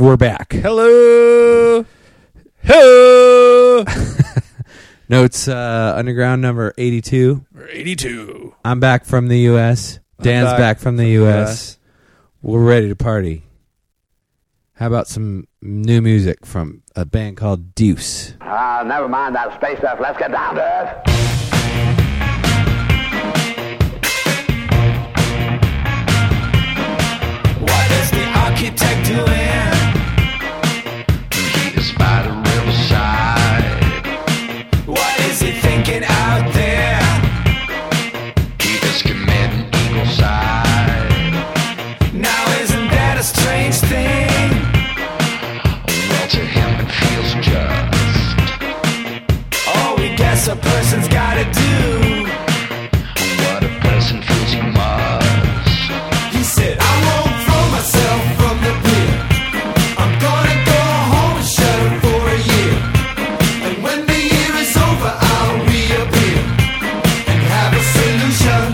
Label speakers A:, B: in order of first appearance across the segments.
A: we're back.
B: Hello. Hello.
A: No, it's Underground number 82.
B: We're 82.
A: I'm back from the U.S. Dan's back from the U.S. We're ready to party. How about some new music from a band called Deuce?
C: Never mind that space stuff. Let's get down to earth.
D: What is the architect doing?
E: He is by the riverside.
D: What is he thinking out there?
E: He is committing eagle-side.
D: Now isn't that a strange thing?
E: Well, to him it feels just.
D: Oh, we guess a person's gotta do.
E: What a person feels he must.
D: He said, I won't throw myself from the pier. I'm gonna go home and shut up for a year. And when the year is over, I'll reappear and have a solution.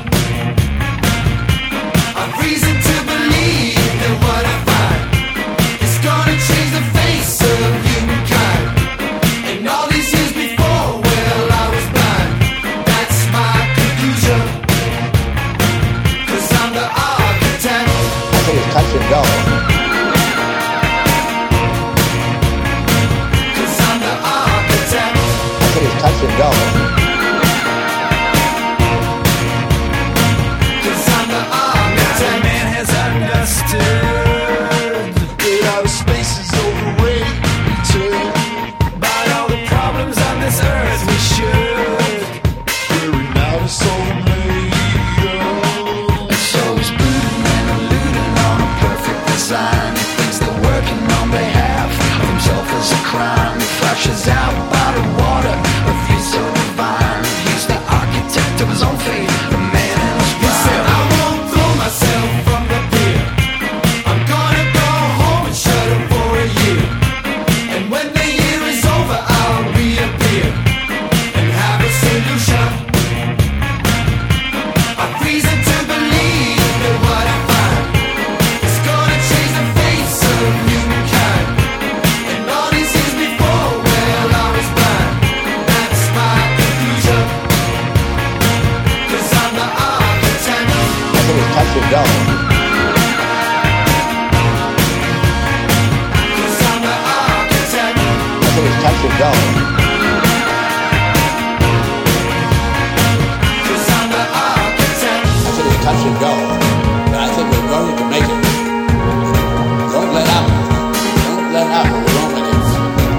D: I've reason to believe that what I find is gonna change the face of humankind. And all these years before, well, I was blind. That's my conclusion. 'Cause I'm the architect.
C: I think it's touch and go.
D: 'Cause I'm the architect.
C: I think it's touch and go.
D: 'Cause I'm the architect. Man has understood that outer space is overrated. About all the problems on this earth, we should. We're out of soul
E: And so he's brooding and alluding on a perfect design. He thinks they're working on behalf of himself as a crime. He flashes out bottled water, a view so divine. He's the architect of his own fate, the man in his
D: He said,
E: prime.
D: I won't throw myself from the pier. I'm gonna go home and shut up for a year. And when the year is over, I'll reappear and have a solution. I've reason to believe that what I find is gonna change the face of humankind. And all these years before, well, I was blind. That's my conclusion. 'Cause I'm the architect.
C: I think it's touch and go.
D: 'Cause I'm the architect.
C: I think it's touch and go.
D: 'Cause I'm the architect.
F: I think it's touch and go, but I think we're going to make it. Don't let up. Don't let up, or we won't make it.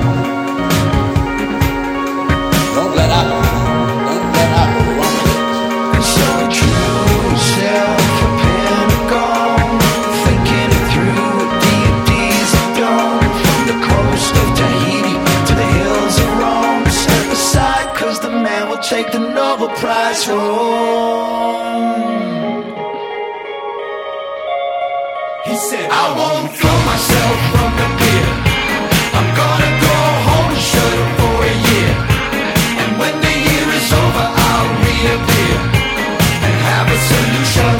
F: Don't let up. Don't let up, or we won't make it.
E: And so he drew himself a pentagon, thinking it through with deities of dawn. From the coast of Tahiti to the hills of Rome, step aside, 'cause the man will take the Nobel Prize home.
D: He said, I won't throw myself from the pier. I'm gonna go home and shut up for a year. And when the year is over, I'll reappear and have a solution.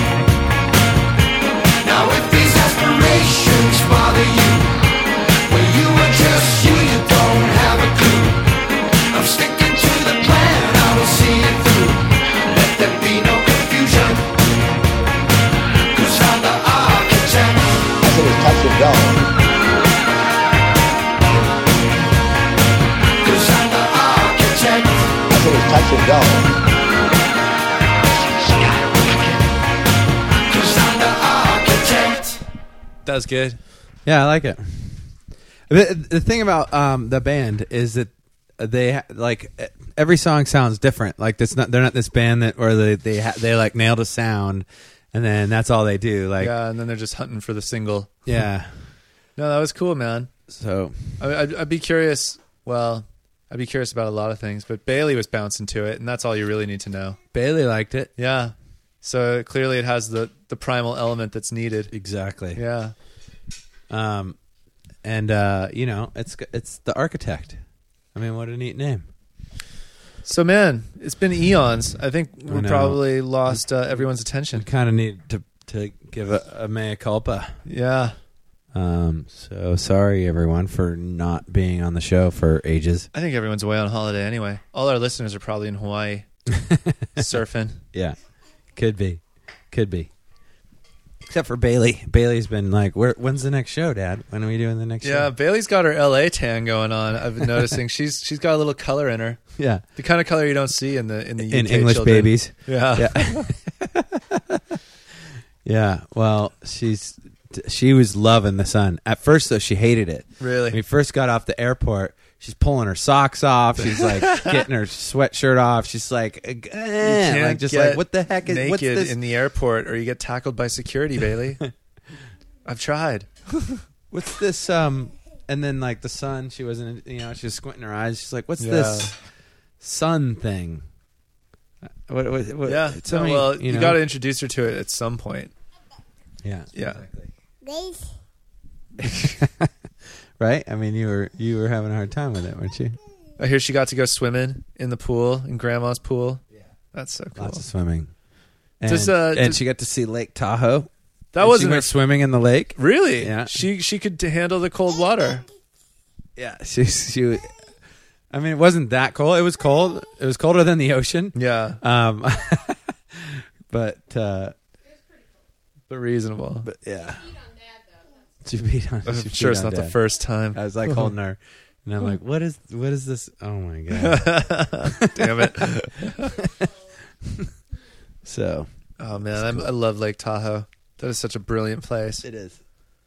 D: Now if these aspirations bother you, when you are just you don't have a clue. I'm sticking to the plan, I will see it through. Let there be no confusion. 'Cause I'm the architect.
C: I think it's touch and go.
D: 'Cause I'm the architect.
C: I think it's touch and go.
D: 'Cause I'm the architect.
B: That was good.
A: Yeah, I like it. The thing about the band is that they like every song sounds different. Like they're not this band that where they like nailed a sound and then that's all they do. Like
B: Yeah, and then they're just hunting for the single.
A: yeah.
B: No, that was cool, man.
A: So
B: I'd be curious. Well, I'd be curious about a lot of things, but Bailey was bouncing to it, and that's all you really need to know.
A: Bailey liked it.
B: Yeah. So clearly it has the primal element that's needed.
A: Exactly.
B: Yeah.
A: And you know, it's the Architect. I mean, what a neat name.
B: So, man, it's been eons. I think
A: I
B: we
A: know.
B: probably lost everyone's
A: We
B: attention.
A: kind of need to give a mea culpa.
B: Yeah.
A: So sorry everyone for not being on the show for ages.
B: I think everyone's away on holiday anyway. All our listeners are probably in Hawaii surfing.
A: Yeah, could be. Except for Bailey. Bailey's been like, when's the next show, Dad? When are we doing the next show?
B: Yeah, Bailey's got her LA tan going on. I've been noticing she's got a little color in her.
A: Yeah.
B: The kind of color you don't see in the UK
A: English
B: children.
A: babies.
B: Yeah.
A: Yeah. Well, she was loving the sun. At first, though, she hated it.
B: Really?
A: When we first got off the airport, she's pulling her socks off. She's like getting her sweatshirt off. She's like, like just like, what the heck is
B: naked
A: what's this?
B: in the airport, or you get tackled by security, Bailey. I've tried.
A: What's this? And then like the sun, she wasn't. She was squinting her eyes. She's like, what's this sun thing? What,
B: Yeah.
A: tell me,
B: Well, you
A: know?
B: got to introduce her to it at some point.
A: Yeah.
B: Yeah.
A: Exactly. Right? I mean, you were having a hard time with it, weren't you?
B: I hear she got to go swimming in the pool, in Grandma's pool. Yeah. That's so cool.
A: Lots of swimming. And,
B: Does,
A: she got to see Lake Tahoe.
B: that
A: And
B: wasn't
A: she
B: her
A: went swimming in the lake.
B: Really?
A: Yeah.
B: She could handle the cold water.
A: Yeah, she. I mean, it wasn't that cold. It was cold. It was colder than the ocean.
B: Yeah.
A: But
B: Reasonable.
A: But yeah. She beat on.
B: I'm
A: she
B: sure
A: beat
B: it's
A: on
B: not the
A: Dad.
B: first time.
A: I was like holding her, and I'm like, "What is this? Oh my god!"
B: Damn it.
A: So
B: Oh, man. I love Lake Tahoe. That is such a brilliant place.
A: it is.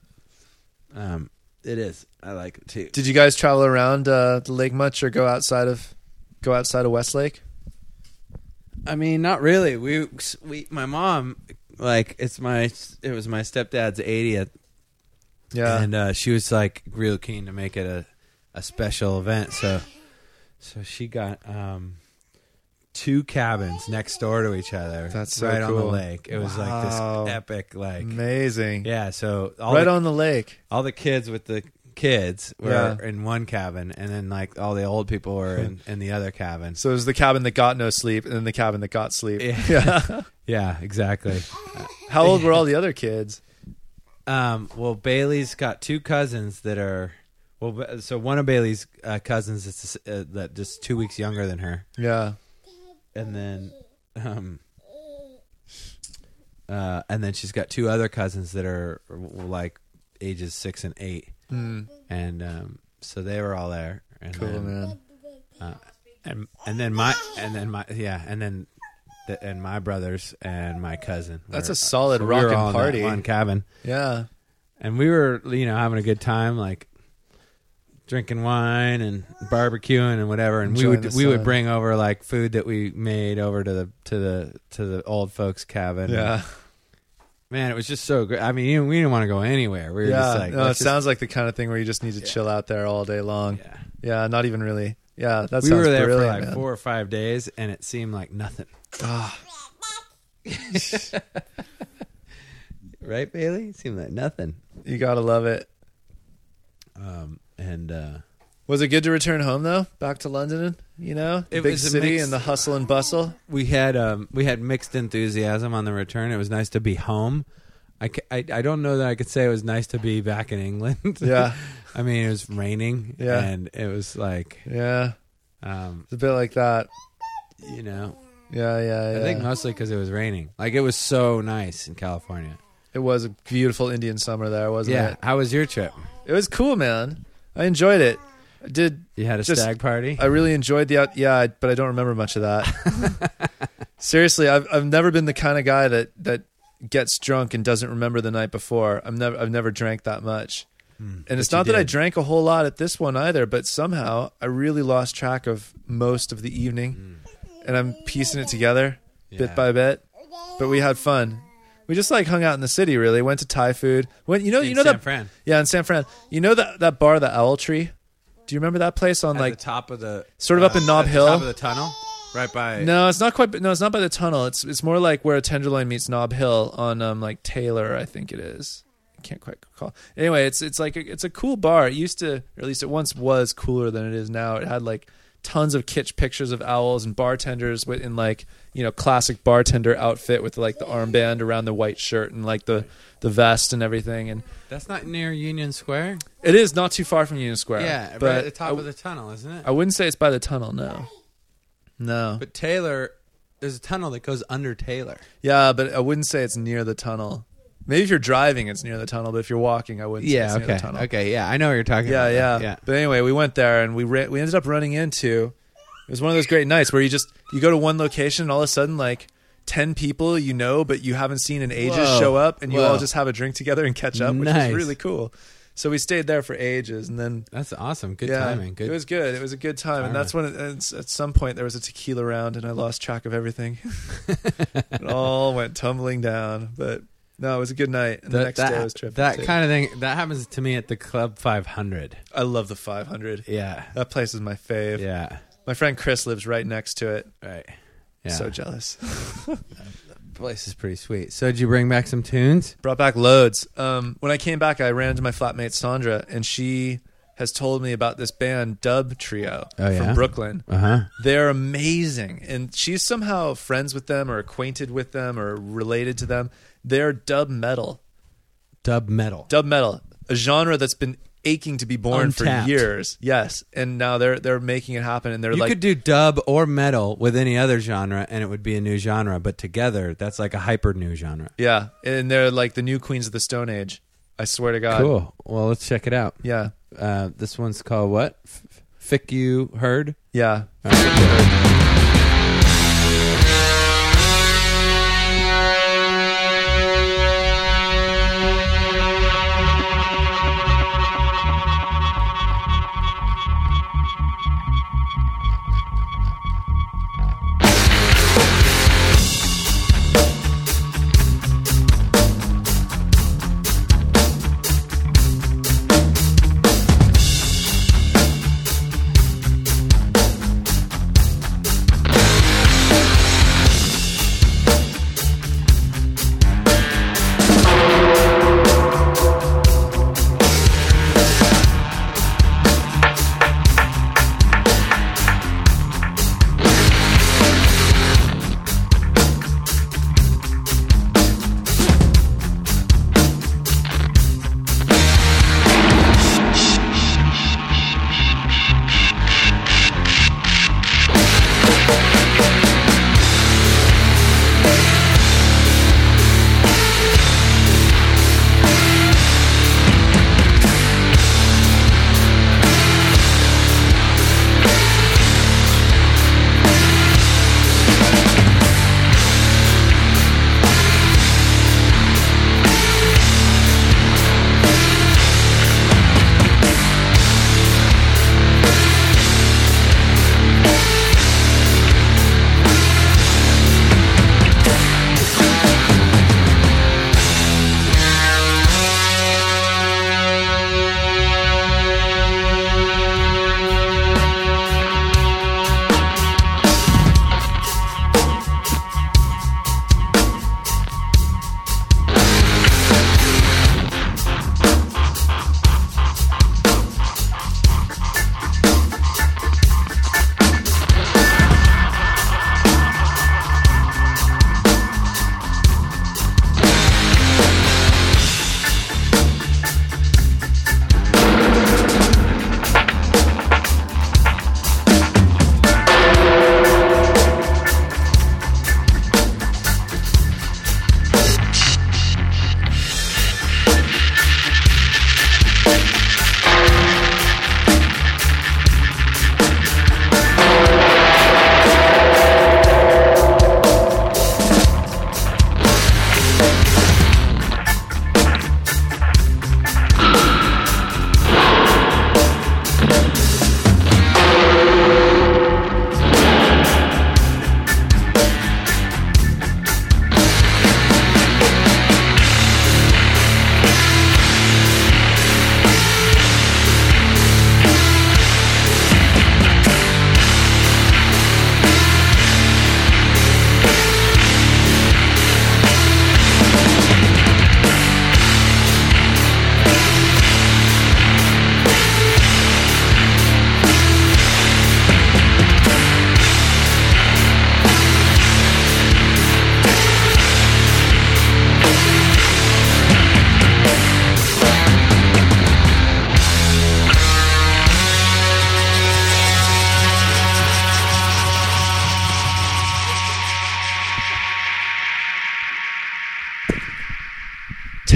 A: It is. I like it too.
B: Did you guys travel around the lake much, or go outside of Westlake?
A: I mean, not really. We my mom, like, it was my stepdad's 80th.
B: Yeah.
A: And she was like real keen to make it a special event. So she got 2 cabins next door to each other.
B: That's so
A: right on the
B: cool.
A: lake. It was
B: Wow.
A: like this epic, like,
B: Amazing.
A: yeah. So
B: Right on the lake.
A: all the kids with the kids were
B: Yeah.
A: in one cabin, and then like all the old people were in the other cabin.
B: So it was the cabin that got no sleep, and then the cabin that got sleep.
A: Yeah. Yeah, exactly.
B: How old were all the other kids?
A: Well, Bailey's got 2 cousins that are so one of Bailey's cousins is that just 2 weeks younger than her,
B: Yeah.
A: and then she's got 2 other cousins that are like ages 6 and 8, and so they were all there. And
B: Cool,
A: then,
B: man.
A: and my brothers and my cousin.
B: That's
A: were-
B: a solid
A: so we were
B: rockin'
A: all in that
B: party.
A: one cabin.
B: Yeah.
A: And we were, having a good time, like drinking wine and barbecuing and whatever. And
B: Enjoying
A: we
B: the
A: would
B: sun.
A: bring over like food that we made over to the old folks' cabin.
B: Yeah.
A: Man, it was just so great. I mean, we didn't want to go anywhere. We were just like,
B: no, it
A: let's just-
B: sounds like the kind of thing where you just need to chill out there all day long.
A: Yeah.
B: Yeah, not even really. Yeah, that
A: We
B: sounds
A: were there for
B: brilliant,
A: like
B: man.
A: 4 or 5 days, and it seemed like nothing. Right, Bailey? It seemed like nothing.
B: You gotta love it. Was it good to return home though? Back to London, the
A: It
B: big
A: was a
B: city
A: mix-
B: and the hustle and bustle.
A: we had mixed enthusiasm on the return. It was nice to be home. I don't know that I could say it was nice to be back in England.
B: Yeah.
A: I mean, it was raining.
B: Yeah.
A: And it was like,
B: Yeah, it's a bit like that. Yeah.
A: I think mostly because it was raining. Like, it was so nice in California.
B: It was a beautiful Indian summer there, wasn't
A: Yeah.
B: it?
A: How was your trip?
B: It was cool, man. I enjoyed it. I did.
A: You had a
B: Just-
A: stag party?
B: I really enjoyed but I don't remember much of that. Seriously, I've never been the kind of guy that gets drunk and doesn't remember the night before. I've never drank that much. And it's
A: but
B: not
A: you
B: that I
A: did.
B: drank a whole lot at this one either, but somehow I really lost track of most of the evening. And I'm piecing it together bit
A: Yeah.
B: by bit. But we had fun. We just like hung out in the city really. Went to Thai food. Went
A: In
B: San
A: San Fran.
B: Yeah, in San Fran. You know that bar, the Owl Tree? Do you remember that place on
A: At
B: like
A: the top of the...
B: sort of up in Nob
A: at
B: Hill?
A: The top of the tunnel? Right by...
B: No, it's not quite. No, it's not by the tunnel. It's more like where Tenderloin meets Nob Hill on like Taylor, I think it is. I can't quite recall. Anyway, it's like it's a cool bar. It used to, or at least it once was cooler than it is now. It had like tons of kitsch pictures of owls and bartenders in like, classic bartender outfit with like the armband around the white shirt and like the vest and everything. And
A: That's not near Union Square?
B: it is not too far from Union Square.
A: Yeah,
B: but
A: right at the top of the tunnel, isn't it?
B: I wouldn't say it's by the tunnel. No.
A: But Taylor, there's a tunnel that goes under Taylor.
B: Yeah, but I wouldn't say it's near the tunnel. Maybe if you're driving, it's near the tunnel. But if you're walking, I wouldn't say it's near the tunnel.
A: Okay, yeah, I know what you're talking about.
B: Yeah. But anyway, we went there and we ended up running into. It was one of those great nights where you go to one location and all of a sudden like 10 people but you haven't seen in ages
A: Whoa.
B: show up and you
A: Whoa.
B: all just have a drink together and catch up, which
A: Nice.
B: was really cool. So we stayed there for ages and then.
A: That's awesome. Good
B: Yeah,
A: timing. Good.
B: It was good. It was a good time, and that's when at some point there was a tequila round, and I lost track of everything. It all went tumbling down, but no, it was a good night. And the next day was tripping.
A: That
B: too.
A: kind of thing that happens to me at the Club 500.
B: I love the 500.
A: Yeah.
B: That place is my fave.
A: Yeah.
B: My friend Chris lives right next to it.
A: Right. Yeah.
B: So jealous.
A: The place is pretty sweet. So did you bring back some tunes?
B: Brought back loads. When I came back, I ran into my flatmate Sandra, and she has told me about this band Dub Trio from Brooklyn.
A: Uh-huh.
B: They're amazing, and she's somehow friends with them or acquainted with them or related to them. They're dub metal.
A: Dub metal.
B: Dub metal, a genre that's been aching to be born
A: Untapped.
B: for years. Yes, and now they're making it happen, and they're
A: You
B: like
A: could do dub or metal with any other genre, and it would be a new genre. But together, that's like a hyper new genre.
B: yeah, and they're like the new Queens of the Stone Age. I swear to God.
A: Cool. Well, let's check it out.
B: Yeah,
A: This one's called what? Fick You Heard?
B: yeah.
A: All right.
E: Fick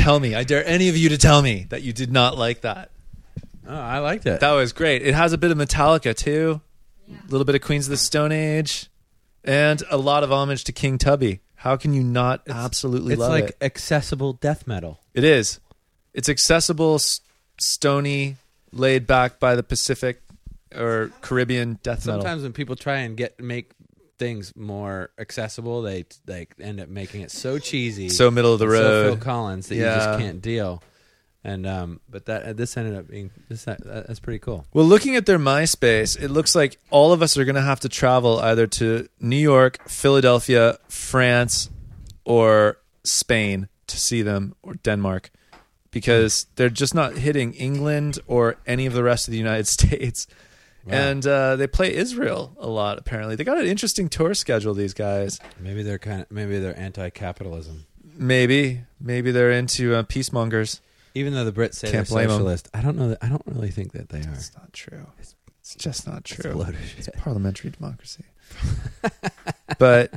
B: tell me. I dare any of you to tell me that you did not like that.
A: Oh, I liked it.
B: That was great. It has a bit of Metallica too, a little bit of Queens of the Stone Age, and a lot of homage to King Tubby. How can you not absolutely
A: It's
B: love
A: like
B: it?
A: accessible death metal.
B: It is. It's accessible, stony, laid back by the Pacific or Caribbean death metal.
A: Sometimes when people try and make things more accessible, they end up making it so cheesy,
B: So middle of the
A: so
B: road.
A: Phil Collins that you
B: Yeah.
A: just can't deal. And but this ended up being that's pretty cool.
B: Well, looking at their MySpace, it looks like all of us are going to have to travel either to New York, Philadelphia, France, or Spain to see them, or Denmark, because they're just not hitting England or any of the rest of the United States.
A: Wow.
B: And they play Israel a lot, apparently. They got an interesting tour schedule, these guys.
A: Maybe they're anti-capitalism.
B: Maybe they're into peacemongers.
A: Even though the Brits say
B: Can't
A: they're
B: blame 'em.
A: socialist, I don't know. I don't really think that they are.
B: It's not true. It's just not true.
A: It's a load of
B: It's
A: shit.
B: parliamentary democracy. But,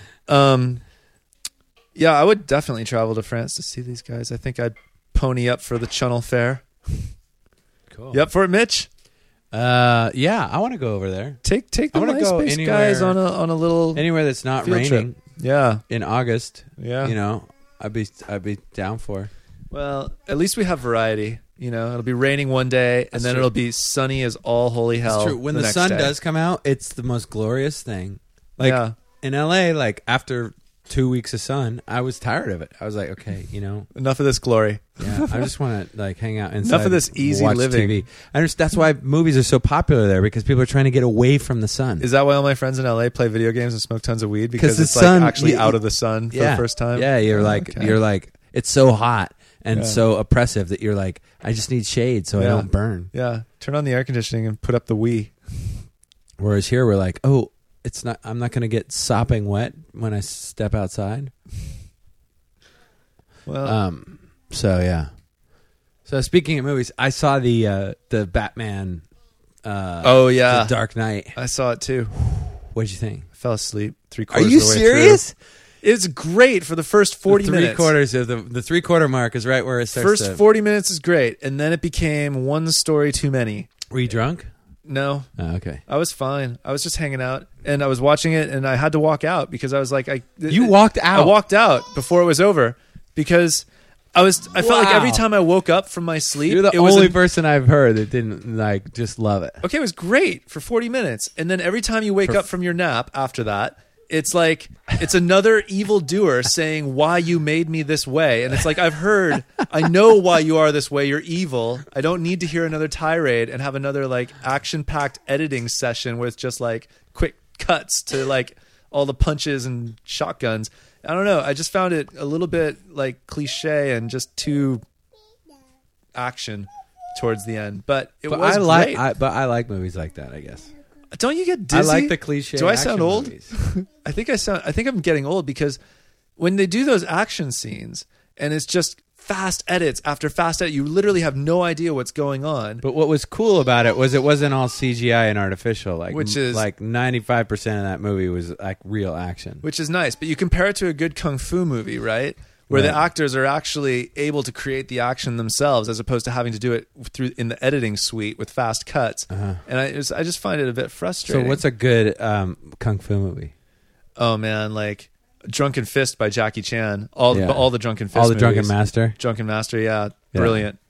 B: yeah, I would definitely travel to France to see these guys. I think I'd pony up for the Channel Fair.
A: Cool.
B: You up for it, Mitch?
A: Yeah, I want to go over there.
B: Take the
A: I wanna go
B: MySpace guys
A: anywhere-
B: on a little
A: Anywhere that's not
B: field
A: raining
B: trip. Yeah,
A: in August.
B: yeah.
A: You know, I'd be down for.
B: Well, at least we have variety. You know, it'll be raining one day, and
A: That's
B: then
A: true.
B: it'll be sunny as all holy hell.
A: It's true. When the
B: next
A: sun
B: day.
A: does come out, it's the most glorious thing. Like
B: Yeah.
A: in LA, like after 2 weeks of sun, I was tired of it. I was like, okay, you know,
B: Enough of this glory.
A: yeah, I just want to like hang out inside.
B: Enough of this easy
A: watch
B: living.
A: TV. I understand that's why movies are so popular there, because people are trying to get away from the sun.
B: Is that why all my friends in LA play video games and smoke tons of weed? Because
A: the
B: it's
A: sun-
B: like actually
A: you-
B: out of the sun for the first time?
A: Yeah, you're
B: Oh,
A: like
B: okay.
A: you're like it's so hot and
B: Yeah.
A: so oppressive that you're like, I just need shade so I
B: Yeah.
A: don't burn.
B: Yeah. Turn on the air conditioning and put up the Wii.
A: Whereas here we're like, oh, it's not. I'm not going to get sopping wet when I step outside.
B: Well,
A: So yeah. So speaking of movies, I saw the Batman.
B: oh, yeah.
A: The Dark Knight.
B: I saw it too.
A: What'd you think?
B: I fell asleep
A: Are
B: 3/4
A: you
B: of the way
A: serious?
B: through. It's great for the first 40
A: the
B: minutes.
A: 3/4 of the 3/4 mark is right where it starts.
B: First
A: to,
B: 40 minutes is great, and then it became one story too many.
A: Were you drunk?
B: No,
A: Oh, okay.
B: I was fine. I was just hanging out, and I was watching it, and I had to walk out because I was like,
A: You walked out.
B: I walked out before it was over because I felt like every
A: Wow.
B: time I woke up from my sleep,
A: You're the
B: it was
A: only person I've heard that didn't like just love it.
B: okay, it was great for 40 minutes. And then every time you wake up from your nap after that, it's like it's another evil doer saying why you made me this way. And it's like, I know why you are this way. You're evil. I don't need to hear another tirade and have another like action-packed editing session with just like quick cuts to like all the punches and shotguns. I don't know. I just found it a little bit like cliche and just too action towards the end. But it was great.
A: I like movies like that, I guess.
B: Don't you get dizzy?
A: I like the cliche.
B: Do I sound
A: action
B: old?
A: movies.
B: I think I'm getting old because when they do those action scenes and it's just fast edits after fast edit, you literally have no idea what's going on.
A: But what was cool about it wasn't all CGI and artificial. Like
B: Which is-
A: like 95% of that movie was like real action.
B: Which is nice, but you compare it to a good kung fu movie, right? Where the
A: Right.
B: actors are actually able to create the action themselves, as opposed to having to do it through in the editing suite with fast cuts. And I just find it a bit
A: So
B: frustrating.
A: what's a good kung fu movie?
B: Oh man, like Drunken Fist by Jackie Chan. All
A: Yeah.
B: the Drunken Fist
A: All the
B: movies.
A: Drunken Master.
B: Drunken Master, yeah,
A: Yeah.
B: brilliant.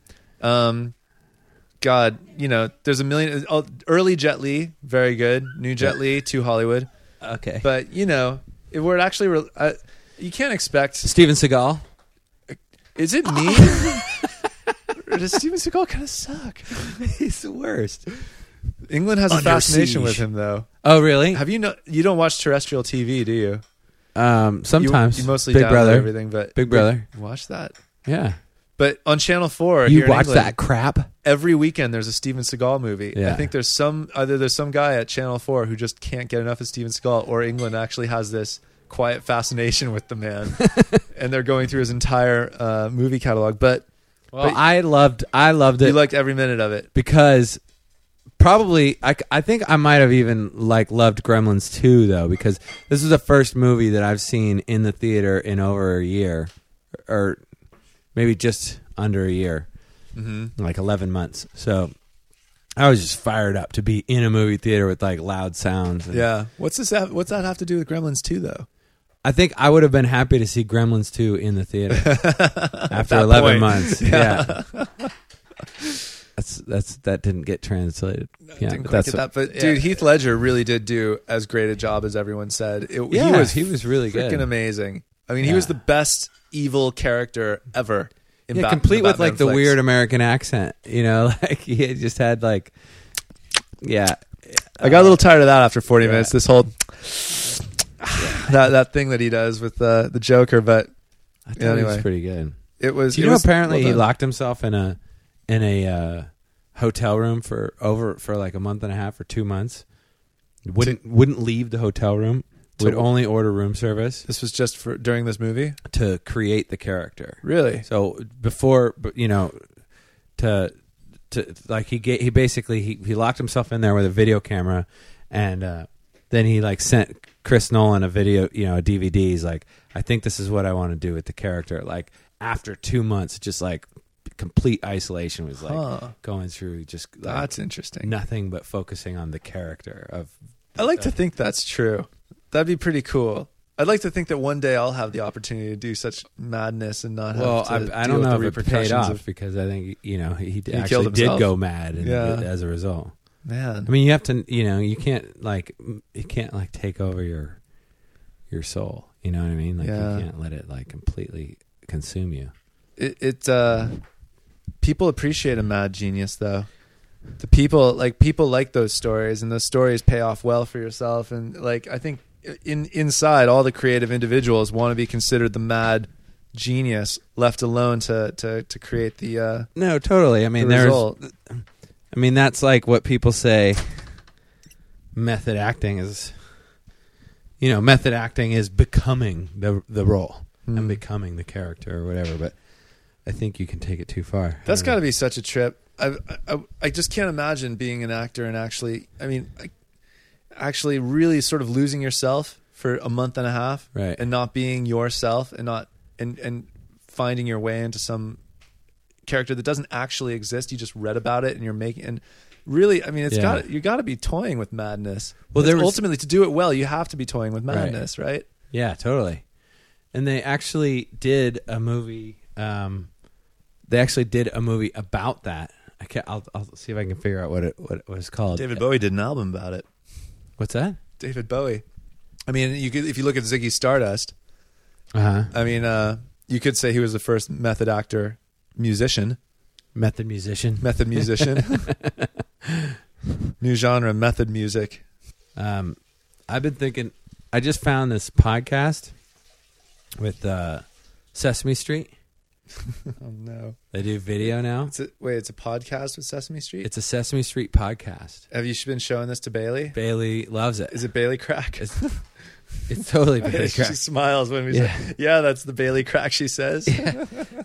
B: God, there's a million. Early Jet Li, very good. New Jet Li, too Hollywood.
A: Okay.
B: But where it actually, you can't expect.
A: Steven Seagal.
B: Is it me? Or does Steven Seagal kind of suck?
A: He's the worst.
B: England has a
A: Under
B: fascination
A: siege.
B: with him, though.
A: Oh, really?
B: Have you you don't watch terrestrial TV, do you?
A: Sometimes.
B: you mostly
A: Big
B: download
A: Brother.
B: everything, but
A: Big Brother.
B: watch that.
A: Yeah.
B: But on Channel 4,
A: You
B: here in
A: watch
B: England,
A: that crap?
B: every weekend there's a Steven Seagal movie.
A: Yeah.
B: I think there's some guy at Channel 4 who just can't get enough of Steven Seagal, or England actually has this quiet fascination with the man, and they're going through his entire movie catalog. But
A: Well, I loved it.
B: you liked every minute of it.
A: Because probably I think I might have even loved Gremlins 2 though, because this is the first movie that I've seen in the theater in over a year, or maybe just under a year,
B: Mm-hmm.
A: like 11 months. So I was just fired up to be in a movie theater with like loud sounds. And
B: Yeah. What's that have to do with Gremlins 2 though?
A: I think I would have been happy to see Gremlins 2 in the theater after
B: that
A: 11
B: point.
A: months. Yeah. That didn't get translated. Yeah,
B: Didn't
A: but
B: quite get that, but
A: yeah.
B: dude, Heath Ledger really did do as great a job as everyone said.
A: Yeah, he was really
B: freaking
A: good.
B: amazing. I mean, he
A: Yeah.
B: was the best evil character ever.
A: Yeah, complete with like the
B: Batman
A: weird
B: flicks.
A: American accent. You know, like he had just had like, yeah.
B: I got a little tired of that after 40
A: Yeah.
B: minutes. This whole that thing that he does with the Joker, but
A: I thought he was
B: anyway.
A: pretty good.
B: it was.
A: Do you
B: it
A: know
B: was
A: apparently
B: well
A: he
B: done.
A: locked himself in a hotel room for like a month and a half or 2 months. Wouldn't leave the hotel room. Would only order room service
B: This was just for during this movie.
A: to create the character.
B: Really?
A: So before, to like he basically he locked himself in there with a video camera, and then he like sent Chris Nolan a video, a DVD. He's like, I think this is what I want to do with the character. Like after 2 months, just like complete isolation, was like
B: Huh.
A: going through just like,
B: That's interesting.
A: nothing but focusing on the character of.
B: I like to think that's true. That'd be pretty cool. I'd like to think that one day I'll have the opportunity to do such madness and not
A: Well,
B: have to
A: I
B: deal
A: don't
B: with
A: know
B: the
A: if it paid
B: repercussions
A: off
B: of
A: because I think he
B: killed
A: actually did
B: himself?
A: go mad
B: Yeah.
A: as a result.
B: man.
A: I mean, you have to, you can't like take over your soul. You know what I mean? Like
B: Yeah.
A: you can't let it like completely consume you.
B: People appreciate a mad genius though. The people like those stories, and those stories pay off well for yourself. And like I think inside all the creative individuals want to be considered the mad genius, left alone to create the
A: No, totally. I mean,
B: the
A: there's.
B: result.
A: I mean, that's like what people say. Method acting is. Method acting is becoming the role and becoming the character or whatever. But I think you can take it too far.
B: That's got to be such a trip. I just can't imagine being an actor and actually really sort of losing yourself for a month and a half,
A: Right.
B: and not being yourself, and not and finding your way into some character that doesn't actually exist. You just read about it and you're making. And really, I mean, you got to be toying with madness.
A: Well,
B: That's
A: there was-
B: ultimately, to do it well, you have to be toying with madness, right?
A: Yeah, totally. And they actually did a movie. They actually did a movie about that. I'll see if I can figure out what it was called.
B: David Bowie did an album about it.
A: What's that?
B: David Bowie. I mean, if you look at Ziggy Stardust,
A: Uh huh.
B: I mean, you could say he was the first method actor musician.
A: Method musician.
B: Method musician. New genre, method music.
A: I've been thinking. I just found this podcast with Sesame Street.
B: Oh no!
A: They do video now.
B: It's a podcast with Sesame Street.
A: It's a Sesame Street podcast.
B: Have you been showing this to Bailey?
A: Bailey loves it.
B: Is it Bailey Crack?
A: It's totally Bailey
B: She
A: Crack.
B: smiles when we say, "Yeah, that's the Bailey Crack." She says,
A: Yeah.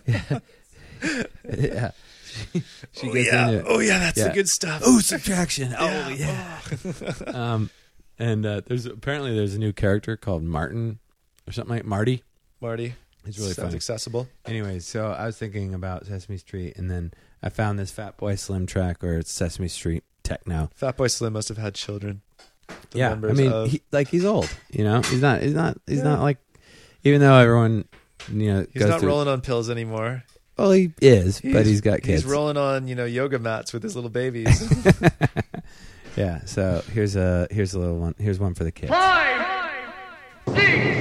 A: She gets into it.
B: "Oh yeah, that's
A: Yeah.
B: the good stuff."
A: Oh, subtraction. Oh yeah. And there's a new character called Martin or something like Marty.
B: Marty.
A: It's really
B: Sounds
A: funny.
B: accessible.
A: Anyways, so I was thinking about Sesame Street, and then I found this Fatboy Slim track where it's Sesame Street techno.
B: Fatboy Slim must have had children. The
A: Yeah, I
B: members
A: mean,
B: of-
A: he's old. He's not like, even though everyone,
B: he's
A: goes
B: not
A: through,
B: rolling on pills anymore.
A: Well, he is, but he's got kids.
B: He's rolling on, yoga mats with his little babies.
A: Yeah. So here's a little one. Here's one for the kids.
G: 5, 6,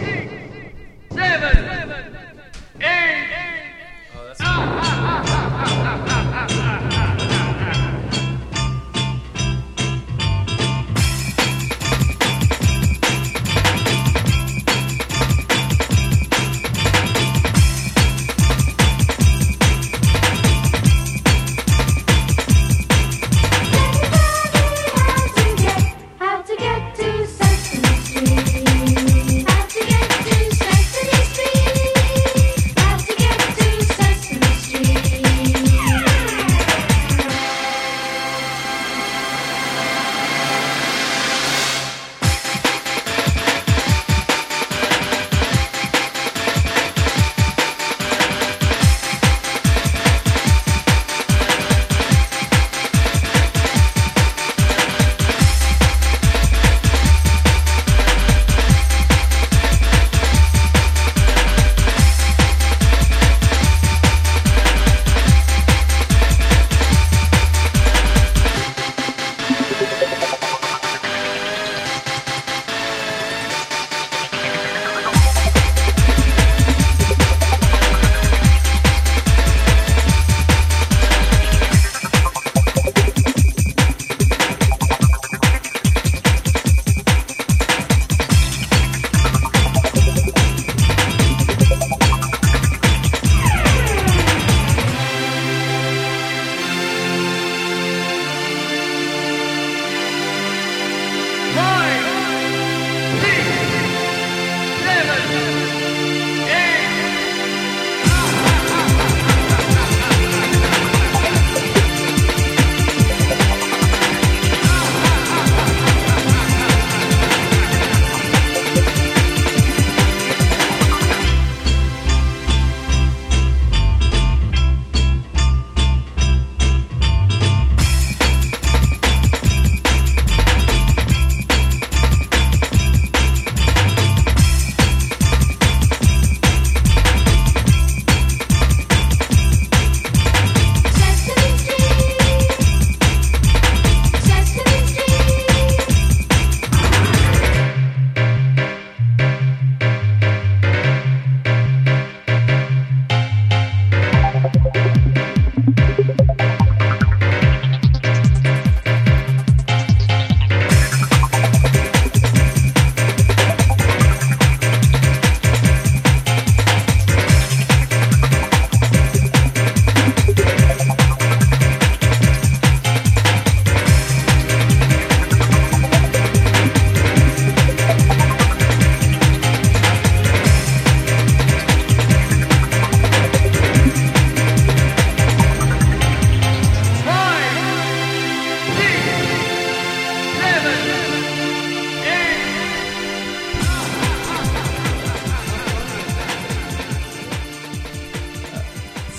G: 7, 8.
H: How to get to Sesame Street?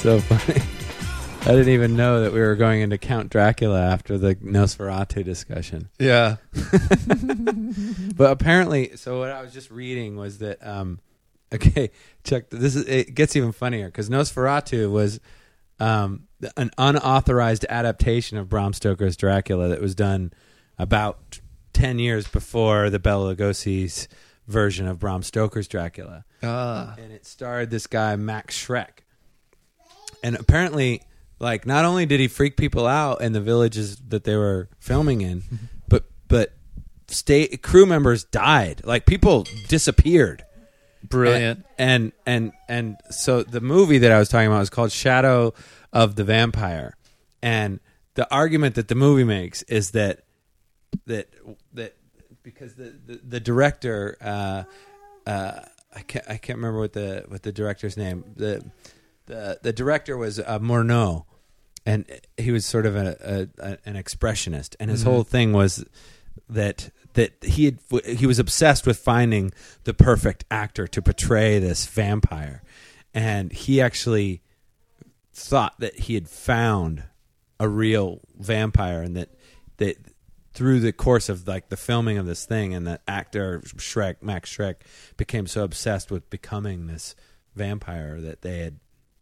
A: so funny. I didn't even know that we were going into Count Dracula after the Nosferatu discussion.
B: Yeah.
A: But apparently, so what I was just reading was that, okay, check, it gets even funnier, because Nosferatu was an unauthorized adaptation of Bram Stoker's Dracula that was done about 10 years before the Bela Lugosi's version of Bram Stoker's Dracula. And it starred this guy, Max Schreck. And apparently, like, not only did he freak people out in the villages that they were filming in, but crew members died. Like, people disappeared.
B: Brilliant.
A: And so the movie that I was talking about is called Shadow of the Vampire. And the argument that the movie makes is that because the director, I can't remember what the director's name. The director was Murnau, and he was sort of an expressionist, and his whole thing was that he was obsessed with finding the perfect actor to portray this vampire, and he actually thought that he had found a real vampire, and that through the course of like the filming of this thing, and that actor Max Schreck became so obsessed with becoming this vampire that they had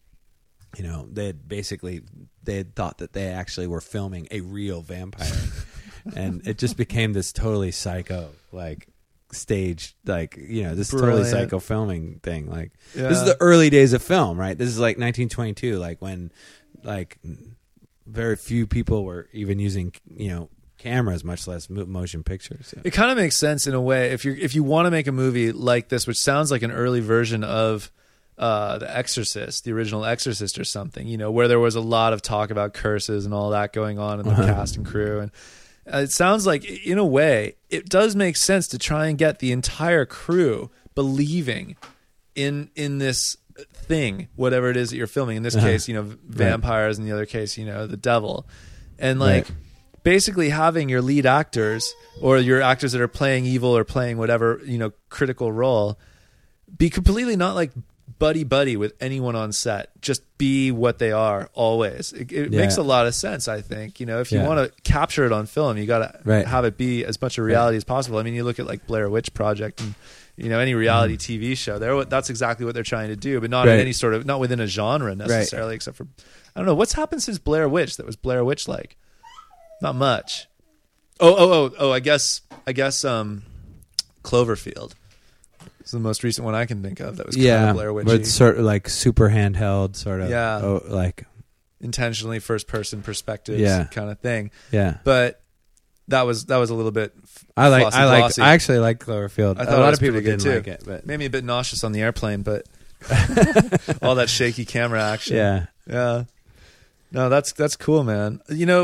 A: thought that they actually were filming a real vampire. And it just became this totally psycho, like, stage, like, this totally psycho filming thing. Like, this is the early days of film, right? This is like 1922, like when, like, very few people were even using, cameras, much less motion pictures.
B: It kind of makes sense in a way if you want to make a movie like this, which sounds like an early version of The Exorcist, the original Exorcist or something, where there was a lot of talk about curses and all that going on in the cast and crew. And it sounds like, in a way, it does make sense to try and get the entire crew believing in this thing, whatever it is that you're filming. In this case, vampires. In the other case, the devil. And basically having your lead actors or your actors that are playing evil or playing whatever, critical role be completely not like buddy with anyone on set. Just be what they are always. It makes a lot of sense, I think. If you want to capture it on film, you got to have it be as much a reality as possible. I mean, you look at like Blair Witch Project and any reality TV show. That's exactly what they're trying to do, but not in any sort of, not within a genre necessarily, except for, I don't know, what's happened since Blair Witch that was Blair Witch like? Not much. I guess Cloverfield. It's the most recent one I can think of that was kind of Blair Witchy.
A: But it's sort of like super handheld, sort of.
B: Yeah.
A: Like
B: intentionally first person perspectives kind of thing.
A: Yeah.
B: But that was a little bit
A: I actually like Cloverfield.
B: I thought
A: a lot
B: it was
A: of people
B: pretty good
A: didn't
B: too.
A: like it, but
B: made me a bit nauseous on the airplane, but all that shaky camera action.
A: Yeah.
B: Yeah. No, that's cool, man.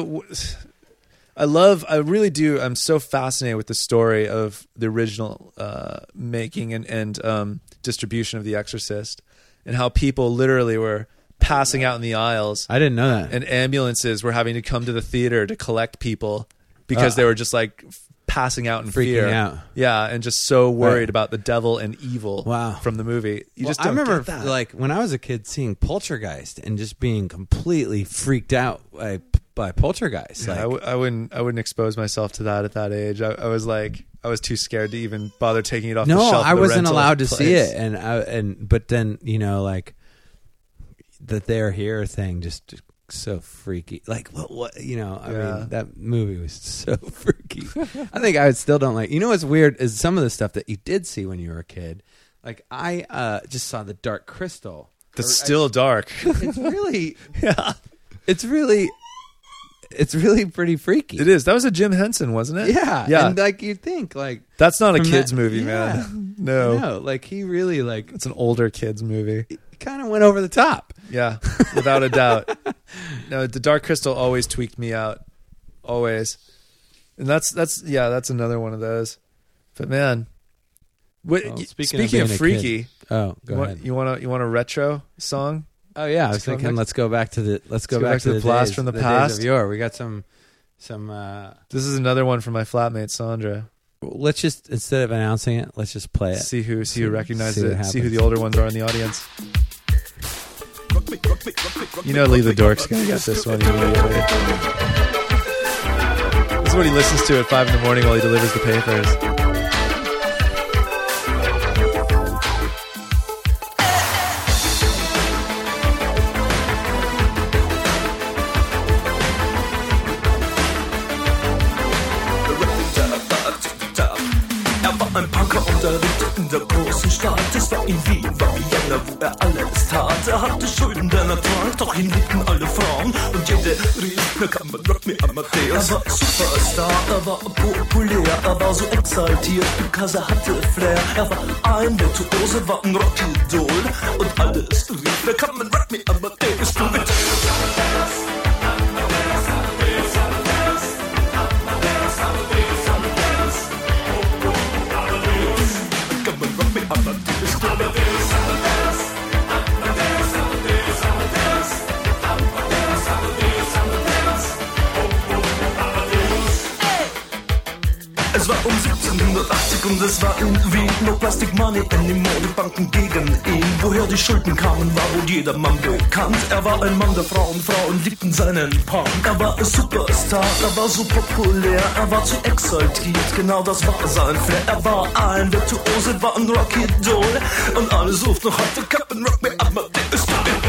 B: I really do. I'm so fascinated with the story of the original making and distribution of The Exorcist, and how people literally were passing out in the aisles.
A: I didn't know that.
B: And ambulances were having to come to the theater to collect people because they were just like passing out in
A: freaking
B: fear.
A: out.
B: Yeah, and just so worried about the devil and evil from the movie.
A: I remember like when I was a kid seeing Poltergeist and just being completely freaked out by Poltergeist.
B: Yeah, I wouldn't expose myself to that at that age. I was too scared to even bother taking it off the shelf.
A: No, I
B: of the
A: wasn't
B: rental
A: allowed to
B: place.
A: see it, but then like the They're Here thing just so freaky. Like what I mean, that movie was so freaky. I think I still don't like. What's weird is some of the stuff that you did see when you were a kid. Like I just saw The Dark Crystal.
B: That's still dark.
A: It's really It's really pretty freaky.
B: It is. That was a Jim Henson, wasn't it?
A: Yeah.
B: Yeah.
A: And like you'd think like
B: that's not a kids movie, man. No.
A: No, like he really like
B: it's an older kids movie.
A: He kind of went over the top.
B: Yeah, without a doubt. No, The Dark Crystal always tweaked me out. Always. And that's another one of those. But man, speaking of freaky,
A: go ahead.
B: You want a retro song?
A: Oh yeah, I was thinking let's go back to the
B: blast
A: days,
B: from the
A: days
B: past
A: of yore. We got some
B: This is another one from my flatmate Sandra.
A: Let's just, instead of announcing it, let's just play it.
B: See who recognizes
A: what
B: it. See who
A: happens.
B: the older ones are in the audience. You know Lee the Dork's gonna get this one immediately. This is what he listens to at 5 a.m. while he delivers the papers.
H: Er war ein Punker unterrichtet in der großen Stadt. Es war in Wien, war Vienna, wo er alles tat. Er hatte Schulden, denn er trank, doch ihn liebten alle Frauen. Und jede rief, na kann man Rock Me Amadeus. Er war Superstar, er war populär, er war so exaltiert, because er hatte Flair. Er war ein Virtuose, war ein Rockidol. Und alles rief, na kann man Rock Me Amadeus. Du mit Es war um 1780 und es war in Wien. No Plastic Money anymore, die Banken gegen ihn. Woher die Schulden kamen, war wohl jedermann bekannt. Er war ein Mann der Frauen, Frauen liebten seinen Punk. Er war ein Superstar, er war so populär, er war zu exaltiert, genau das war sein Flair. Er war ein Virtuose, war ein Rockidol. Und alle suchten noch heute Captain Rock Me Amadeus.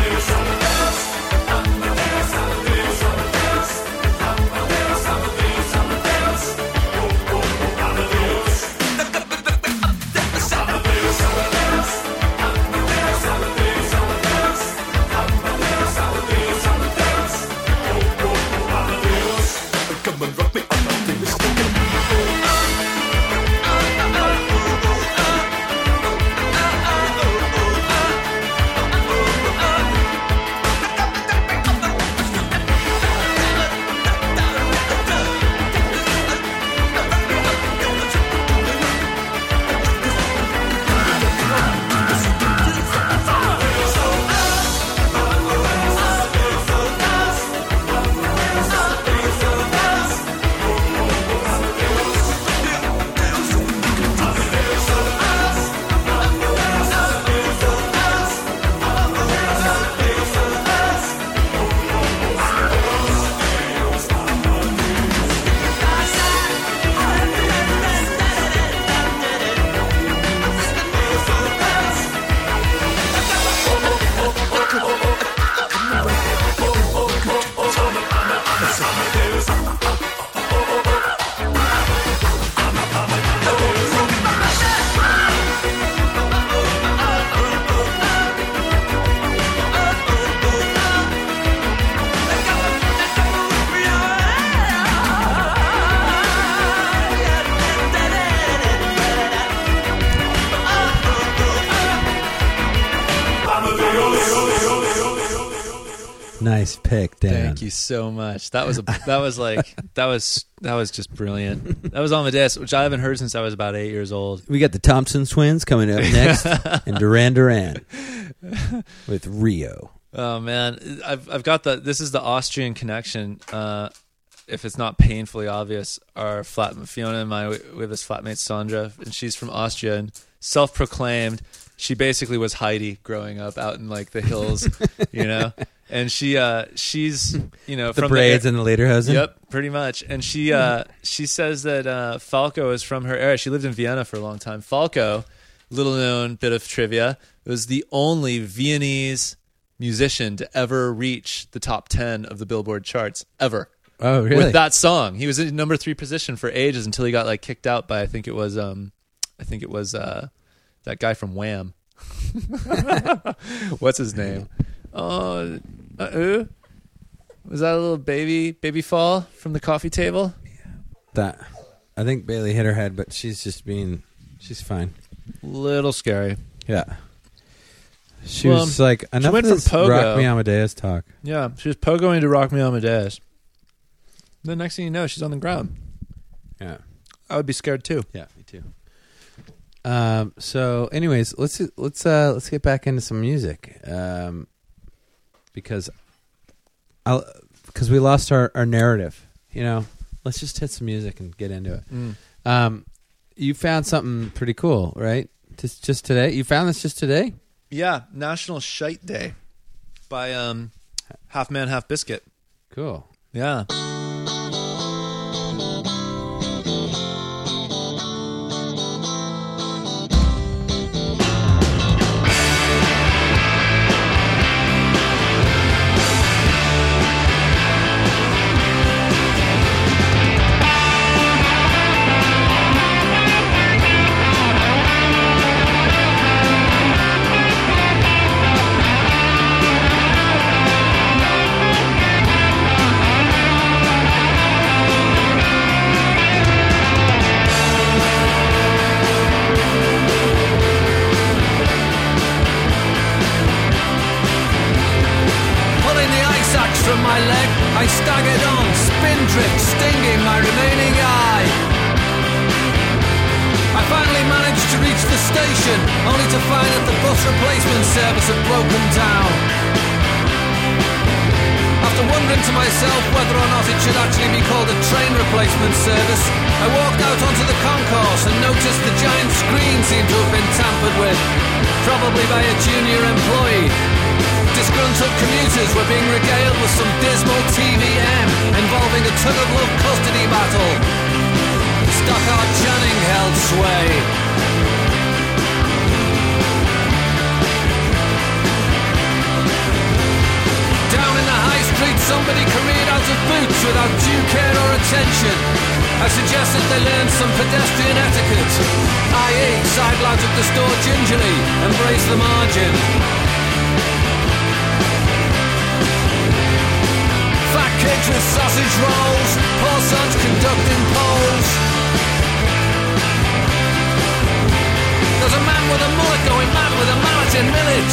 A: Nice pick, Dan.
B: Thank you so much. That was just brilliant. That was Amadeus, which I haven't heard since I was about 8 years old.
A: We got the Thompson Twins coming up next, and Duran Duran with Rio.
B: Oh man, I've got this is the Austrian connection. If it's not painfully obvious, our Fiona and I, we have this flatmate Sandra, and she's from Austria and self-proclaimed. She basically was Heidi growing up out in like the hills, you know. And she's
A: The
B: from
A: braids and the lederhosen.
B: Yep, pretty much. And she says that Falco is from her area. She lived in Vienna for a long time. Falco, little known bit of trivia, was the only Viennese musician to ever reach the top 10 of the Billboard charts ever.
A: Oh, really?
B: With that song, he was in number 3 position for ages until he got like kicked out by I think it was that guy from Wham. What's his name? Oh, was that a little baby fall from the coffee table?
A: That I think Bailey hit her head, but she's fine.
B: Little scary.
A: Yeah. She was like, enough
B: went
A: of this
B: from Pogo.
A: Rock Me Amadeus talk.
B: Yeah, she was pogoing to Rock Me Amadeus. The next thing you know, she's on the ground.
A: Yeah.
B: I would be scared too.
A: Yeah, me too. So anyways, let's get back into some music. Because we lost our narrative, you know. Let's just hit some music and get into it. You found something pretty cool, right? Just today? You found this just today?
B: Yeah, National Shite Day. by Half Man, Half Biscuit.
A: Cool.
B: Yeah.
D: Pulling the ice axe from my leg, I staggered on, spin drift stinging my remaining eye. I finally managed to reach the station, only to find that the bus replacement service had broken down. After wondering to myself whether or not it should actually be called a train replacement service, I walked out onto the concourse and noticed the giant screen seemed to have been tampered with, probably by a junior employee. Disgruntled commuters were being regaled with some dismal TVM involving a tug-of-love custody battle. Stockard Channing held sway. Down in the high street, somebody careered out of boots without due care or attention. I suggested they learn some pedestrian etiquette, i.e. sidle out of the store gingerly, embrace the margin. Fat kids with sausage rolls, poor sons conducting polls. There's a man with a mullet going mad with a mallet in millets.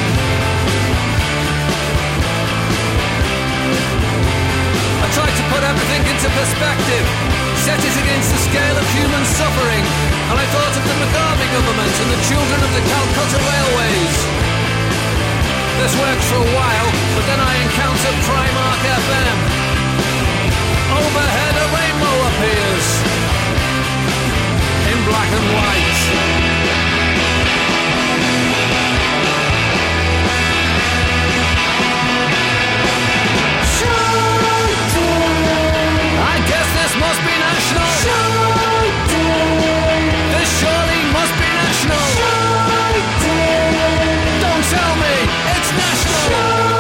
D: I tried to put everything into perspective, set it against the scale of human suffering, and I thought of the Mugabe government and the children of the Calcutta Railways. This worked for a while, but then I encountered Primark FM. Overhead a rainbow appears in black and white. I guess this must be national. This surely must be national. Don't tell me it's national.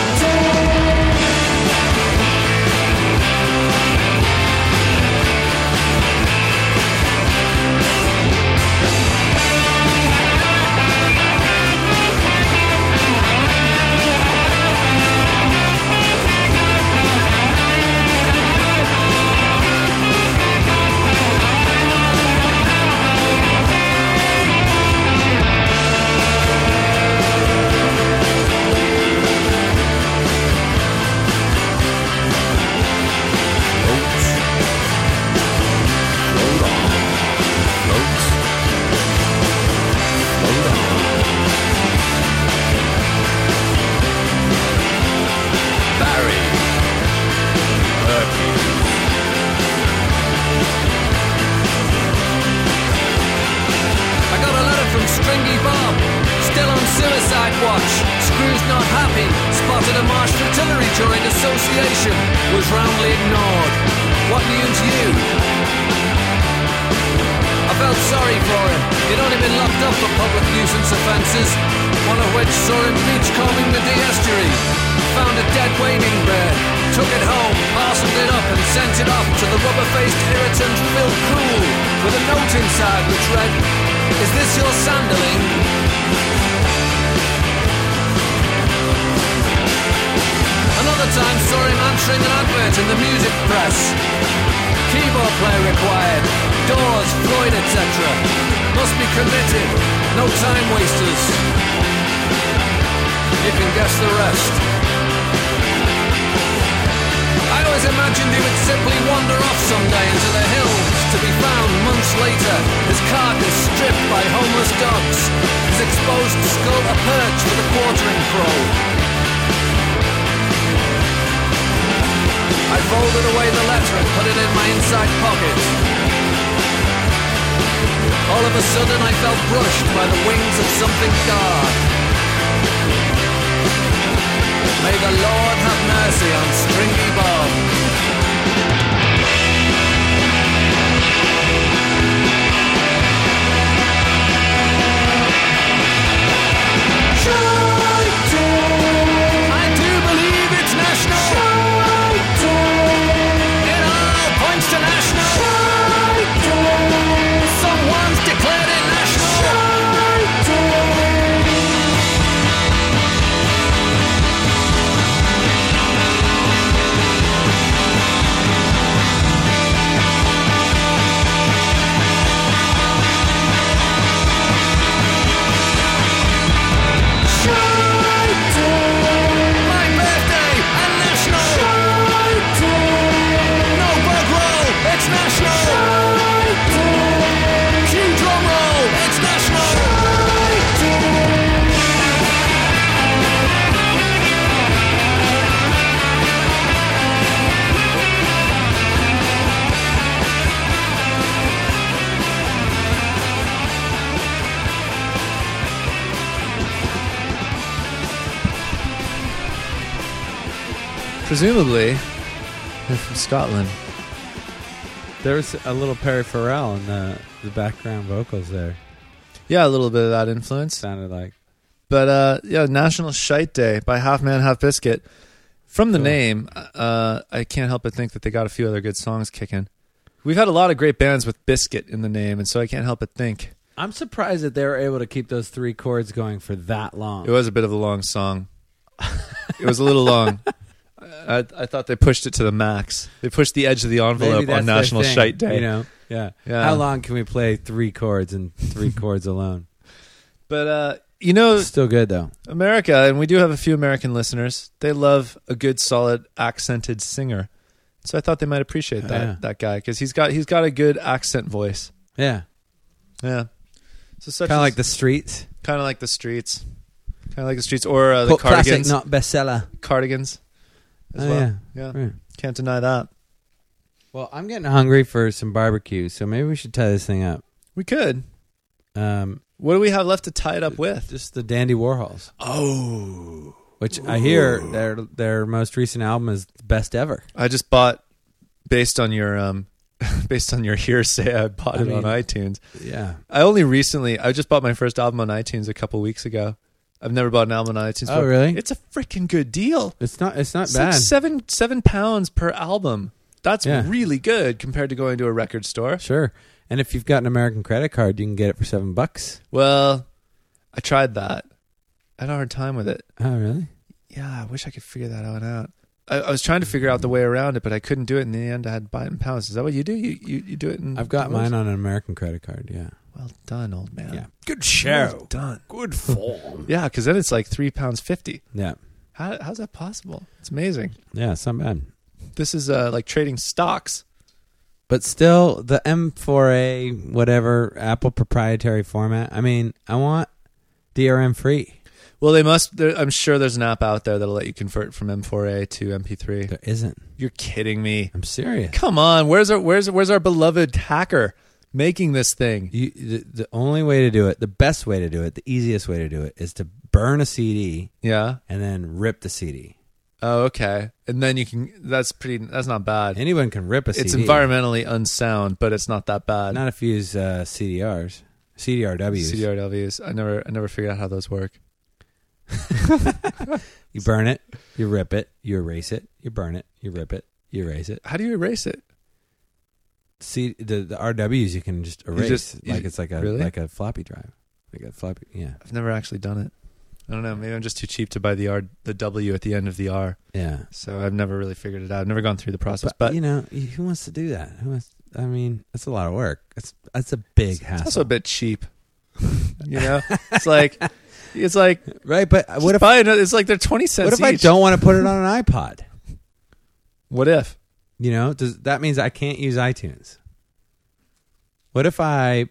D: Stringy Bob, still on suicide watch. Screw's not happy, spotted a marsh artillery during association, was roundly ignored. What news you? I felt sorry for him. He'd only been locked up for public nuisance offences, one of which saw him beachcombing the Estuary. Found a dead wading bird, took it home, parceled it up and sent it off to the rubber-faced irritant Phil Cool, with a note inside which read, "Is this your sandaling?" Another time saw him answering an advert in the music press. Keyboard player required, doors, Floyd, etc. Must be committed, no time wasters. You can guess the rest. I always imagined he would simply wander off someday into the hills, to be found months later, his carcass stripped by homeless dogs, his exposed skull a perch for the quartering crow. I folded away the letter and put it in my inside pocket. All of a sudden I felt brushed by the wings of something dark.
I: May the Lord have mercy on Stringy Bob. I do believe it's national. It all points to national. Someone's declared it national. My birthday and national. No bug roll, it's national. Cue drum roll, it's national.
B: Presumably, they're from Scotland.
A: There was a little Perry Farrell in the background vocals there.
B: Yeah, a little bit of that influence.
A: Sounded like.
B: But yeah, National Shite Day by Half Man, Half Biscuit. From the
A: Cool.
B: name, I can't help but think that they got a few other good songs kicking. We've had a lot of great bands with biscuit in the name, and so I can't help but think
A: I'm surprised that they were able to keep those 3 chords going for that long.
B: it was a bit of a long song. It was a little long. I thought they pushed it to the max. They pushed the edge of the envelope
A: Maybe that's
B: on
A: their
B: National
A: thing,
B: Shite Day.
A: You know, yeah.
B: Yeah.
A: How long can we play 3 chords and 3 chords alone?
B: But you know,
A: Still good though.
B: America, and we do have a few American listeners, they love a good, solid, accented singer. So I thought they might appreciate that
A: Yeah.
B: that guy because he's got a good accent voice.
A: Yeah,
B: Yeah. So such
A: kind of
B: as-
A: like the Streets.
B: kind of like the Streets, or the
A: Cult classic,
B: Cardigans.
A: not bestseller.
B: Cardigans. As
A: Oh,
B: well.
A: yeah.
B: Yeah.
A: Right.
B: Can't deny that.
A: Well, I'm getting hungry for some barbecue, so maybe we should tie this thing up.
B: We could.
A: Um,
B: What do we have left to tie it up with?
A: just the Dandy Warhols,
B: Oh.
A: which I hear their most recent album is the best ever.
B: I just bought based on your hearsay, I bought it
A: I
B: on
A: mean-
B: iTunes.
A: Yeah.
B: I just bought my first album on iTunes a couple weeks ago. I've never bought an album on iTunes.
A: Oh,
B: before.
A: really?
B: It's a freaking good deal.
A: It's not
B: It's
A: bad.
B: like £7 per album. That's
A: Yeah.
B: really good compared to going to a record store.
A: Sure. And if you've got an American credit card, you can get it for $7.
B: Well, I tried that. I had a hard time with it.
A: Oh, really?
B: Yeah, I wish I could figure that one out. I was trying to figure out the way around it, but I couldn't do it. In the end, I had to buy it in pounds. Is that what you do? You do it in
A: I've got
B: dollars?
A: mine on an American credit card. Yeah.
B: Well done, old man.
A: Yeah.
B: Good show. Done.
A: Good form.
B: Yeah, because then it's like £3.50.
A: Yeah.
B: How's that possible? It's amazing.
A: Yeah. It's not bad.
B: This is like trading stocks.
A: But still, the M4A, whatever, Apple proprietary format. I mean, I want DRM free.
B: Well, they must. I'm sure there's an app out there that'll let you convert from M4A to MP3.
A: There isn't.
B: You're kidding me.
A: I'm serious.
B: Come on, where's our beloved hacker making this thing?
A: The only way to do it, the best way to do it, the easiest way to do it is to burn a CD
B: Yeah.
A: and then rip the CD.
B: Oh, okay. And then you can. That's not bad.
A: Anyone can rip a CD.
B: It's environmentally unsound, but it's not that bad.
A: Not if you use CDRs, CDRWs.
B: CDRWs. I never figured out how those work.
A: You burn it, you rip it, you erase it, you burn it, you rip it, you erase it.
B: How do you erase it?
A: See the RWs you can just erase it's like a
B: really?
A: like a floppy drive, like a floppy. Yeah,
B: I've never actually done it. I don't know. Maybe I'm just too cheap to buy the W at the end of the R.
A: yeah.
B: So I've never really figured it out. I've never gone through the process. But
A: you know, who wants to do that? I mean, that's a lot of work. That's a big hassle.
B: it's also a bit cheap. You know, it's like
A: right. But what if
B: buy another, it's like they're 20 cents.
A: what if I
B: each.
A: don't want to put it on an iPod?
B: What if?
A: You know, that means I can't use iTunes? What if I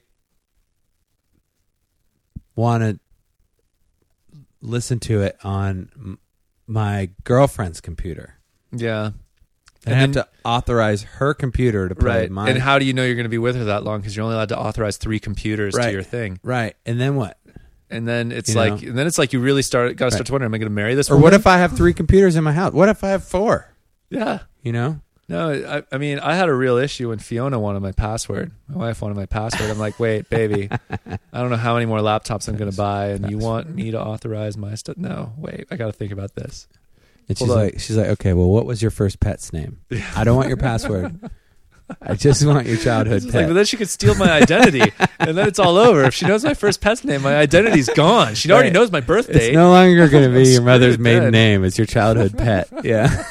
A: want to listen to it on my girlfriend's computer?
B: Yeah.
A: I
B: And
A: have
B: then-
A: to authorize her computer to play
B: Right.
A: mine.
B: And how do you know you're going to be with her that long? Because you're only allowed to authorize 3 computers to
A: Right.
B: your thing.
A: Right. And then what?
B: And then it's
A: You
B: like,
A: know?
B: and then it's like you really got to start to wonder, am I going to marry this
A: Or
B: woman?
A: what if I have 3 computers in my house? What if I have 4?
B: Yeah.
A: You know?
B: No, I mean, I had a real issue when Fiona wanted my password. My wife wanted my password. I'm like, wait, baby, I don't know how many more laptops I'm going to buy, and you want me to authorize my stuff? No, wait, I got to think about this.
A: And
B: Hold on.
A: she's like, okay, well, what was your first pet's name? I don't want your password. I just want your childhood
B: It's
A: pet.
B: like, but then she could steal my identity, and then it's all over. If she knows my first pet's name, my identity's gone. She already
A: Right.
B: knows my birth date.
A: It's no longer going to be your
B: Screwed
A: mother's maiden
B: then.
A: name. It's your childhood pet. Yeah.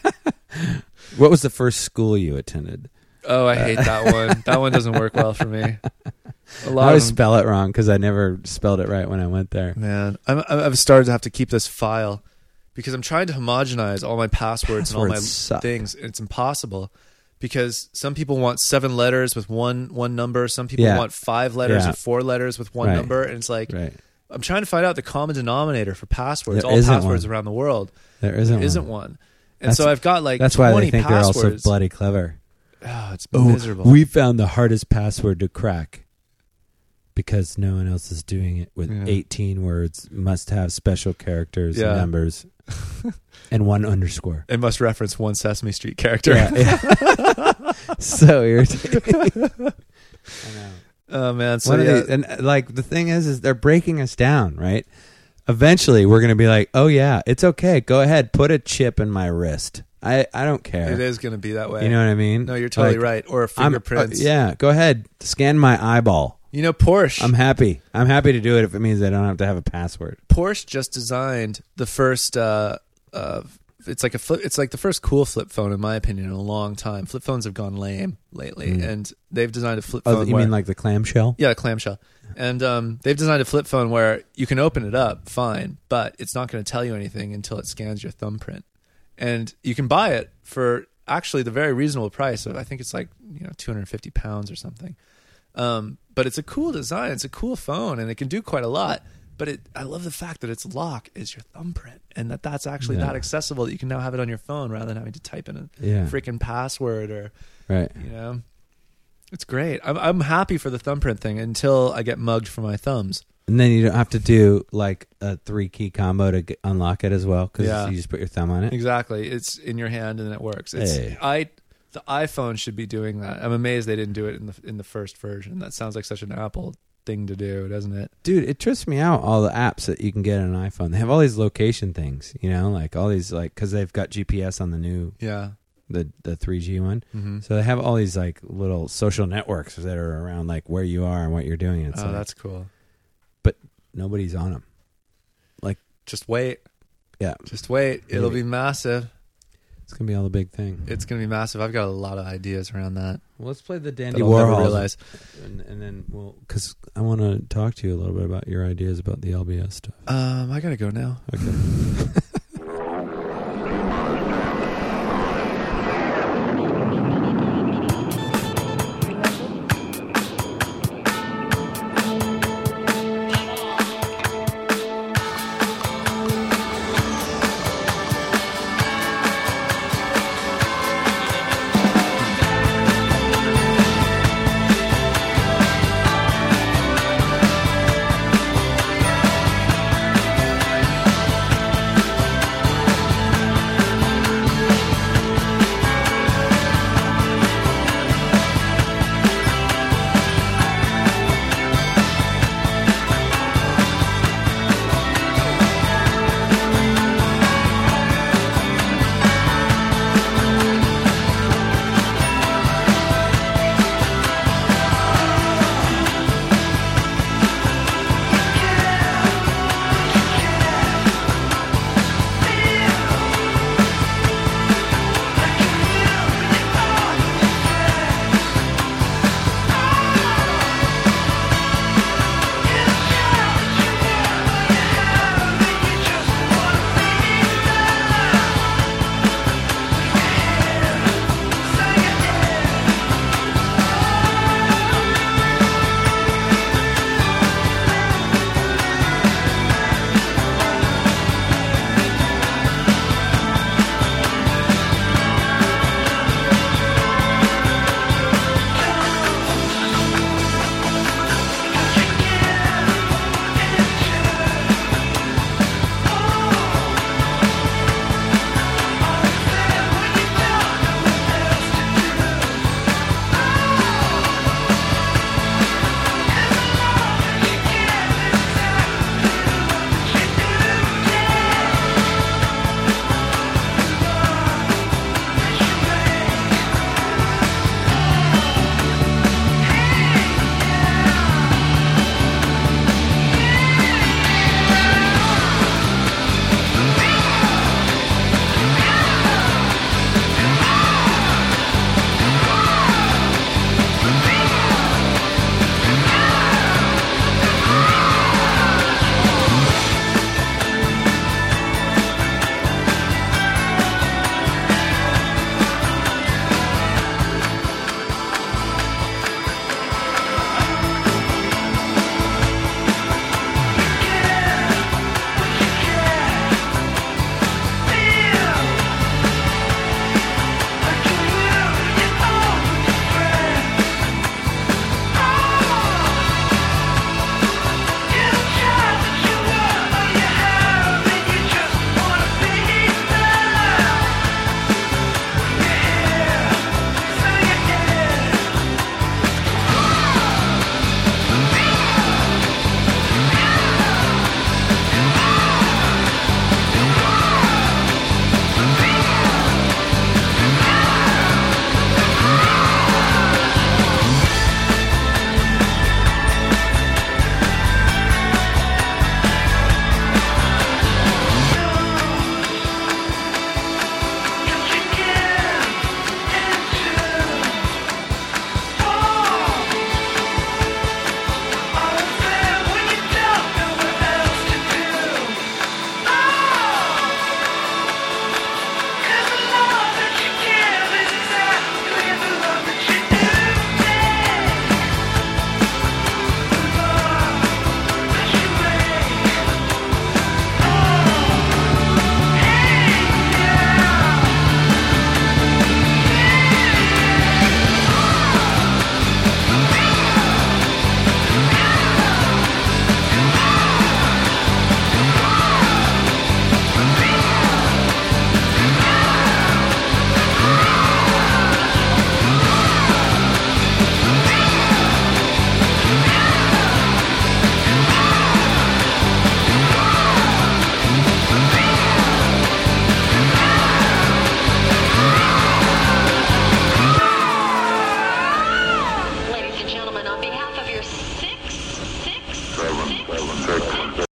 A: What was the first school you attended?
B: Oh, I hate that one. That one doesn't work well for me. A
A: I
B: lot
A: always
B: of them,
A: spell it wrong because I never spelled it right when I went there.
B: man. I've started to have to keep this file because I'm trying to homogenize all my passwords and all my
A: Passwords suck.
B: things. And it's impossible because some people want 7 letters with one number. Some people
A: Yeah.
B: want 5 letters
A: Yeah.
B: or 4 letters with one
A: Right.
B: number. And it's like,
A: Right.
B: I'm trying to find out the common denominator for passwords,
A: There
B: all
A: isn't
B: passwords
A: one.
B: around the world.
A: There isn't
B: There isn't
A: one.
B: one. And
A: That's-
B: so I've got like
A: That's why
B: 20
A: they think
B: passwords.
A: they're all so bloody clever.
B: Oh, it's miserable.
A: We found the hardest password to crack because no one else is doing it with
B: Yeah.
A: 18 words, must have special characters,
B: Yeah.
A: numbers, and 1 underscore.
B: It must reference one Sesame Street character.
A: Yeah. So irritating. I know.
B: Oh man. So
A: One of
B: yeah,
A: these- and like the thing is they're breaking us down, right? Eventually, we're going to be like, oh yeah, it's okay. Go ahead, put a chip in my wrist. I don't care.
B: it is going to be that way.
A: You know what I mean?
B: No, you're totally
A: Like,
B: right. Or
A: I'm-
B: fingerprints.
A: yeah, go ahead, scan my eyeball.
B: You know, Porsche.
A: I'm happy. I'm happy to do it if it means I don't have to have a password.
B: Porsche just designed the first. It's like It's like the first cool flip phone, in my opinion, in a long time. Flip phones have gone lame lately, and they've designed a flip phone.
A: Oh, you
B: where,
A: mean like the clamshell?
B: yeah, a clamshell. And they've designed a flip phone where you can open it up, fine, but it's not going to tell you anything until it scans your thumbprint. And you can buy it for actually the very reasonable price of, I think it's like, £250 or something. But it's a cool design. It's a cool phone, and it can do quite a lot. But I love the fact that its lock is your thumbprint, and that's actually
A: Yeah.
B: that accessible that you can now have it on your phone rather than having to type in a
A: Yeah.
B: freaking password or,
A: Right.
B: It's great. I'm happy for the thumbprint thing until I get mugged for my thumbs.
A: And then you don't have to do like a 3-key combo to unlock it as well because
B: Yeah.
A: you just put your thumb on it.
B: Exactly. It's in your hand and it works.
A: Hey.
B: The iPhone should be doing that. I'm amazed they didn't do it in the first version. That sounds like such an Apple thing to do, doesn't it?
A: Dude, it trips me out, all the apps that you can get on an iPhone. They have all these location things, like all these, like, because they've got GPS on the new,
B: Yeah.
A: the 3G one.
B: Mm-hmm.
A: So they have all these, like, little social networks that are around, like, where you are and what you're doing. It's
B: Oh,
A: like,
B: that's cool.
A: but nobody's on them.
B: Just wait.
A: Yeah.
B: Just wait. It'll
A: Maybe.
B: be massive.
A: It's going to be all the big thing.
B: It's going to be massive. I've got a lot of ideas around that.
A: Well, let's play the
B: that
A: Dandy
B: I'll never
A: Warhols.
B: realize.
A: And then because I want to talk to you a little bit about your ideas about the LBS stuff.
B: I got to go now.
A: Okay.